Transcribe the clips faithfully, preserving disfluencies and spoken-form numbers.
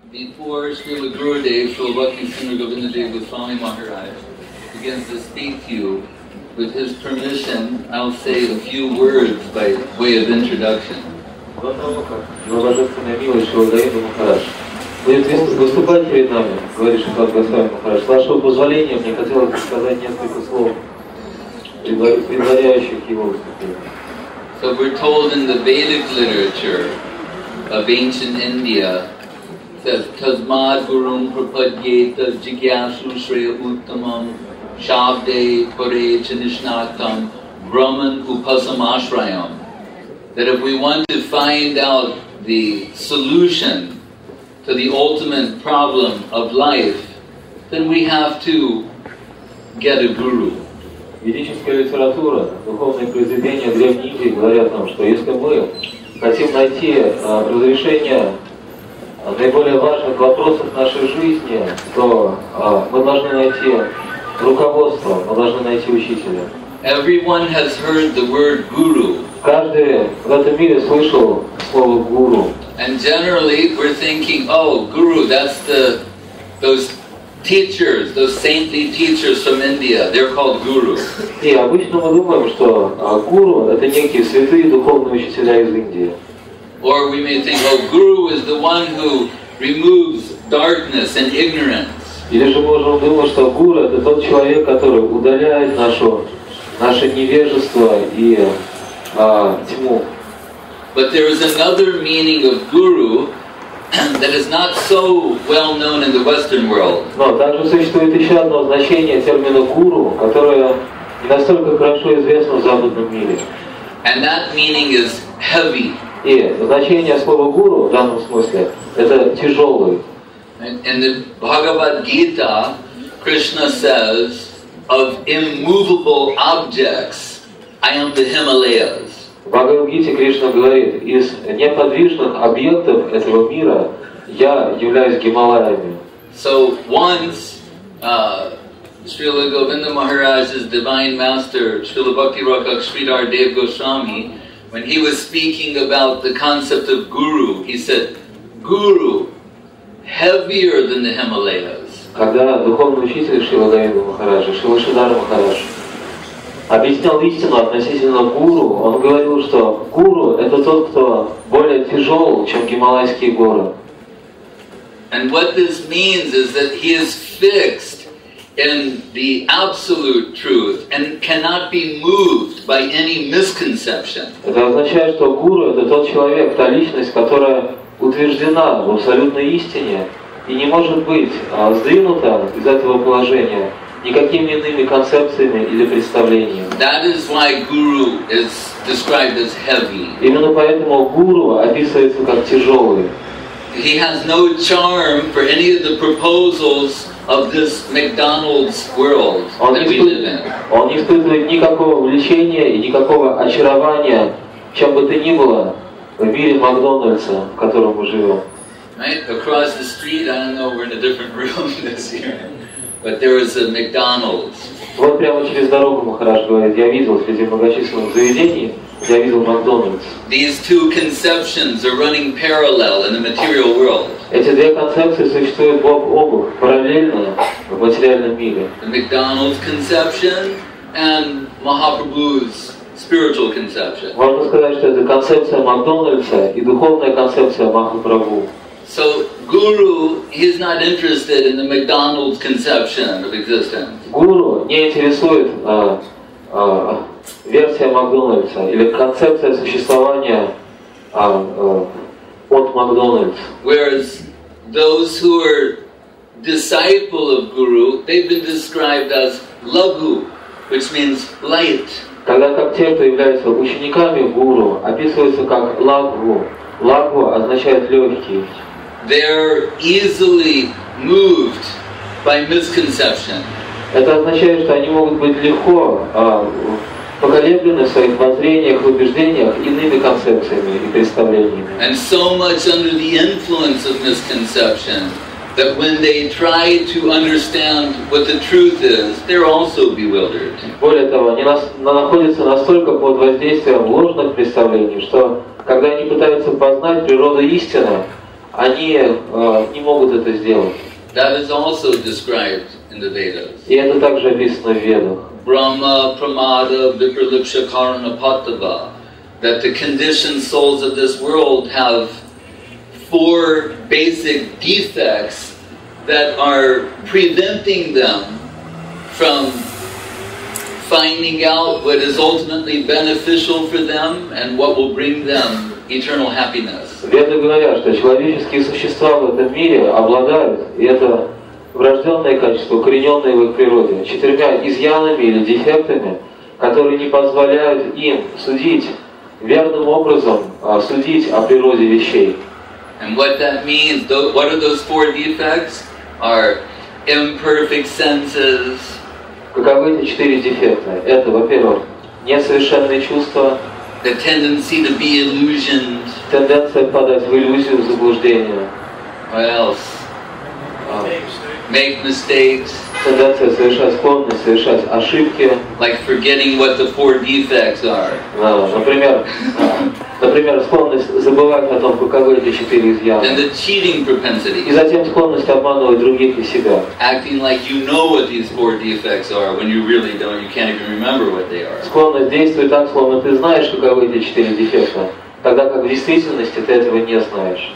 Before Srila Gurudev, Srila Bhakti Govindadev Goswami Maharaj begins to speak to you, with his permission, I'll say a few words by way of introduction. Будет выступать перед нами, говорит Шримад Госвами Махарадж. С вашего позволения, мне хотелось бы сказать несколько слов, предваряющих его выступление. So we're told in the Vedic literature of ancient India, it says, Tasmad Gurum Prapadyeta Jigyasu Shreya Uttamam Shabde Pare Chanishnatam Brahman Upasamashrayam. That if we want to find out the solution to the ultimate problem of life, then we have to get a guru. Ведическая литература, духовные произведения Древней Индии говорят нам, что если мы хотим найти а, разрешение а, наиболее важных вопросов нашей жизни, то а, мы должны найти руководство, мы должны найти учителя. Everyone has heard the word guru. Каждый в этом мире слышал слово гуру. And generally we're thinking, oh, guru, that's the those teachers, those saintly teachers from India, they're called gurus. И обычно мы думаем, что а, гуру это некие святые духовные учителя из Индии. Or we may think, oh, guru is the one who removes darkness and ignorance. Или же можем думать, что гуру это тот человек, который удаляет нашу, наше невежество и а, тьму. But there is another meaning of guru that is not so well known in the Western world. Но также существует еще одно значение термина гуру, которое не настолько хорошо известно в западном мире. And that meaning is heavy. И значение слова гуру в данном смысле это тяжелый. In the Bhagavad Gita, Krishna says, of immovable objects, I am the Himalayas. В Бхагавад-гите Кришна говорит, из неподвижных объектов этого мира я являюсь Гималаями. So once, uh, Srila Govinda Maharaj's divine master, Srila Bhakti Rakshak Sridhar Dev Goswami, when he was speaking about the concept of guru, he said, Guru, heavier than the Himalayas. Когда духовный учитель Шрила Говинда Махараджа, Шрила Шридхара Махарадж, объяснял истину относительно гуру, он говорил, что гуру это тот, кто более тяжел, чем Гималайские горы. And what this means is that he is fixed in the absolute truth and cannot be moved by any misconception. Это означает, что гуру это тот человек, та личность, которая утверждена в абсолютной истине и не может быть а, сдвинута из этого положения никакими иными концепциями или представлениями. That is why guru is described as heavy. Именно поэтому гуру описывается как тяжелый. He has no charm for any of the proposals of this McDonald's world Он that не, we live in. он не испытывает никакого влечения и никакого очарования, чем бы то ни было в мире Макдональдса, в котором мы живем. Right? Across the street, I don't know, we're in a different room this year, but there was a McDonald's. Вот прямо через дорогу Махарадж говорит, я видел среди многочисленных заведений, я видел Макдональдс. These two conceptions are running parallel in the material world. Эти две концепции существуют бок о бок, параллельно в материальном мире. The McDonald's conception and Mahaprabhu's spiritual conception. Можно сказать, что это концепция Макдональдса и духовная концепция Махапрабху. So, Guru, he's not interested in the McDonald's conception of existence. Гуру не интересует а, а, версия Макдональдса или концепция существования а, а, от Макдональдс. Whereas those who are disciple of Guru, they've been described as Laghu, which means light. Тогда как те, кто являются учениками гуру, описываются как лагву. Лагву означает легкий. They're easily moved by misconception. Это означает, что они могут быть легко а, поколеблены в своих воззрениях, в убеждениях иными концепциями и представлениями. And so much under the influence of misconception that when they try to understand what the truth is, they're also bewildered. Более того, они нас, находятся настолько под воздействием ложных представлений, что когда они пытаются познать природу истины, они э, не могут это сделать. That is also described in the Vedas. И это также описано в Ведах. Brahma, Pramada, Vipralipsha, Karana, Patava. That the conditioned souls of this world have four basic defects that are preventing them from finding out what is ultimately beneficial for them and what will bring them eternal happiness. Веды говорят, что человеческие существа в этом мире обладают, и это врожденное качество, укорененное в их природе, четырьмя изъянами или дефектами, которые не позволяют им судить верным образом, судить о природе вещей. And what that means, what are those four defects? Are imperfect senses. Каковы эти четыре дефекта? Это, во-первых, несовершенные чувства, the tendency to be illusioned, тенденция впадать в иллюзию, в заблуждение, what else? а, Make mistakes, тенденция совершать склонность, совершать ошибки, like forgetting what the four defects are. а, например, а, например, склонность забывать о том, каковы эти четыре изъяна. And the cheating И propensity, затем склонность обманывать других и себя. acting like you know what these four defects are when you really don't, you can't even remember what they are. Склонность действовать так, словно ты знаешь, каковы эти четыре дефекта, тогда как в действительности ты этого не знаешь.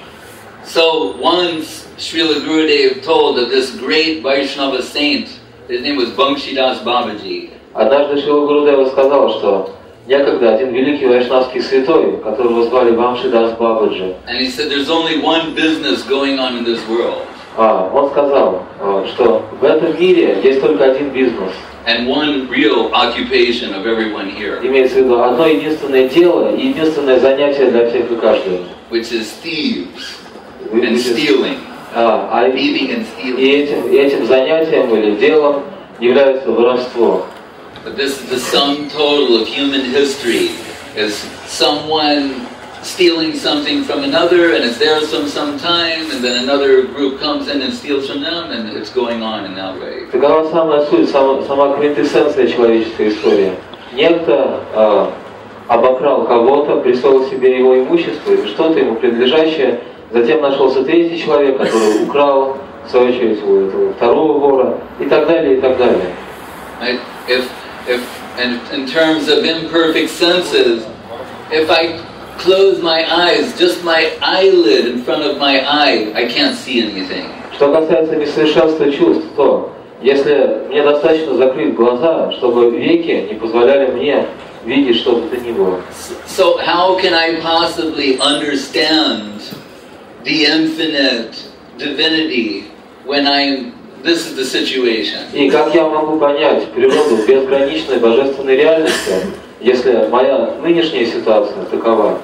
So once Srila Gurudev told of this great Vaishnava saint, his name was Banshidas Babaji. Однажды Шрила Гурудева сказал, что некогда один великий вайшнавский святой, которого звали Бамшидас Бабаджи, And he said there's only one business going on in this world. а, он сказал, а, что в этом мире есть только один бизнес. And one real occupation of everyone here, Имеется в виду одно единственное дело и единственное занятие для всех и каждого. which is thieves and stealing. А, а и, Thieving and и stealing. этим, и этим занятием или делом является воровство. But this is the sum total of human history, is someone stealing something from another, and it's theirs from some time, and then another group comes in and steals from them, and it's going on in that way. Такова самая суть, сама, сама квинтэссенция человеческой истории. Некто э, обокрал кого-то, присвоил себе его имущество или что-то ему принадлежащее, затем нашелся третий человек, который украл, в свою очередь, у этого второго вора, и так далее, и так далее. Right? If, if, and in terms of imperfect senses, if I close my eyes, just my eyelid in front of my eye, I can't see anything. Что касается несовершенства чувств, то если мне достаточно закрыть глаза, чтобы веки не позволяли мне видеть что бы то ни было. So how can I possibly understand the infinite divinity when I'm, this is the situation? И как я могу понять природу безграничной божественной реальности, если моя нынешняя ситуация такова?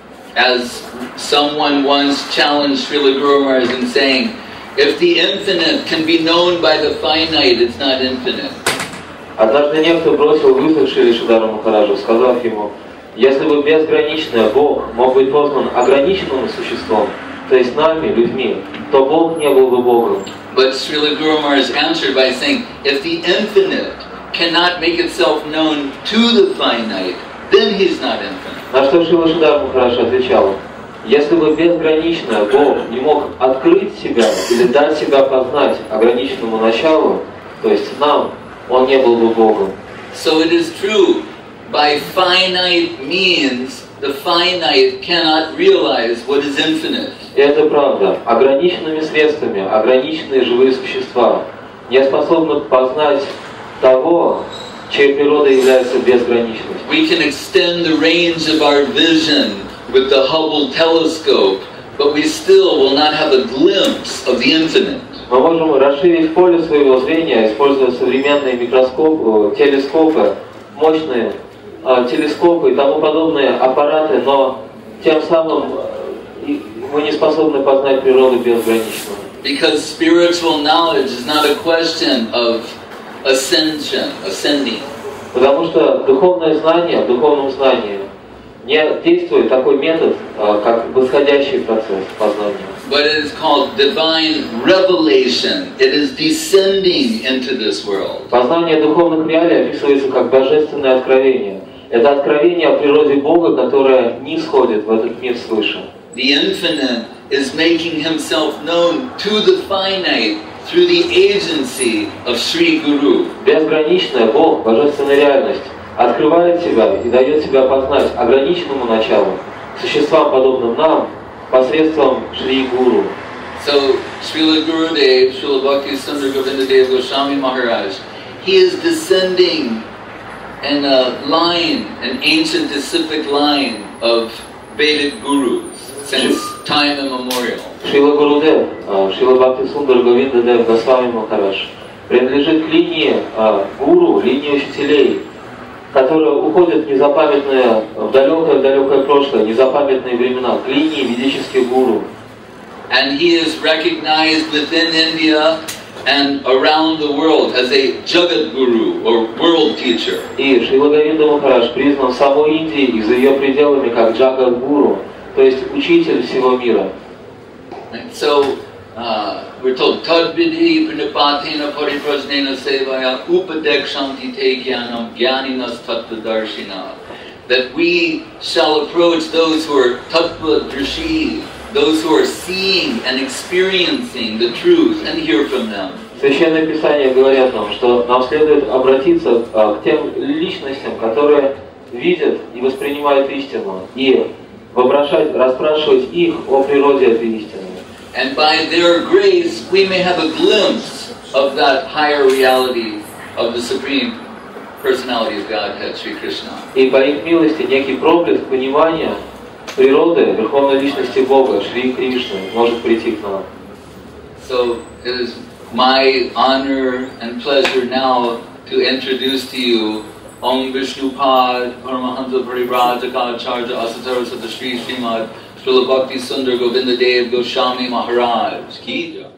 As someone once challenged Srila Guru Maharaj in saying, if the infinite can be known by the finite, it's not infinite. Однажды некто бросил вызов Шри Шридару Махараджу, сказав ему, если бы безграничный Бог мог быть познан ограниченным существом, то есть нами, людьми, то Бог не был бы Богом. But Srila Guru Maharaj answered by saying, if the infinite cannot make itself known to the finite, then he's not infinite. На что Шрила Шридар Махарадж отвечал, если бы безграничный Бог не мог открыть себя или дать себя познать ограниченному началу, то есть нам, он не был бы Богом. So it is true, by finite means, the finite cannot realize what is infinite. И это правда. Ограниченными средствами, ограниченные живые существа не способны познать того, чьей природой является безграничность. We can extend the range of our vision with the Hubble telescope, but we still will not have a glimpse of the infinite. Мы можем расширить поле своего зрения, используя современные микроскопы, телескопы, мощные э, телескопы и тому подобные аппараты, но тем самым э, мы не способны познать природу безграничного. Because spiritual knowledge is not a question of ascension, ascending. Потому что духовное знание, в духовном знании не действует такой метод, э, как восходящий процесс познания. But it is called divine revelation. It is descending into this world. Познание духовных реалий описывается как божественное откровение. Это откровение о природе Бога, которое не сходит в этот мир свыше. The infinite is making himself known to the finite through the agency of Sri Guru. Безграничная Бог, божественная реальность, открывает себя и дает себя познать ограниченному началу, существам, подобным нам, посредством Шри Гуру. So, Srila Gurudev, Srila Bhakti Sundar Govindadev Goswami Maharaj, he is descending in a line, an ancient disciplic line of Vedic gurus since time immemorial. Шрила Гурудев, Шрила Бхакти Сундар Говиндадев Госвами Махарадж принадлежит к линии гуру, линии учителей, которые уходят в незапамятное, в далекое-далекое прошлое, незапамятные времена, к линии ведических гуру. And he is recognized within India and around the world as a Jagat Guru or world teacher. И Шрила Говинда Махарадж признан в самой Индии и за ее пределами как Джагат Гуру, то есть учитель всего мира. So uh, we're told Tadvidhi Pranipatena Pariprajnena Sevaya Upadekshanti Te Jnanam Jnaninas Tattvadarshina, that we shall approach those who are Tattvadrashi, those who are seeing and experiencing the truth and hear from them. Священное Писание говорят нам, что нам следует обратиться к тем личностям, которые видят и воспринимают истину, и вопрошать, расспрашивать их о природе этой истины. And by their grace, we may have a glimpse of that higher reality of the Supreme Personality of Godhead, Sri Krishna. И по их милости некий проблеск понимания природы Верховной Личности Бога, Шри Кришны, может прийти к нам. So it is my honor and pleasure now to introduce to you Om Vishnupad Paramahansa Parivrajaka Asatara Sata Sri Srimad Srila Bhakti Sundar Govindadev Goswami Maharaj Ki Jai.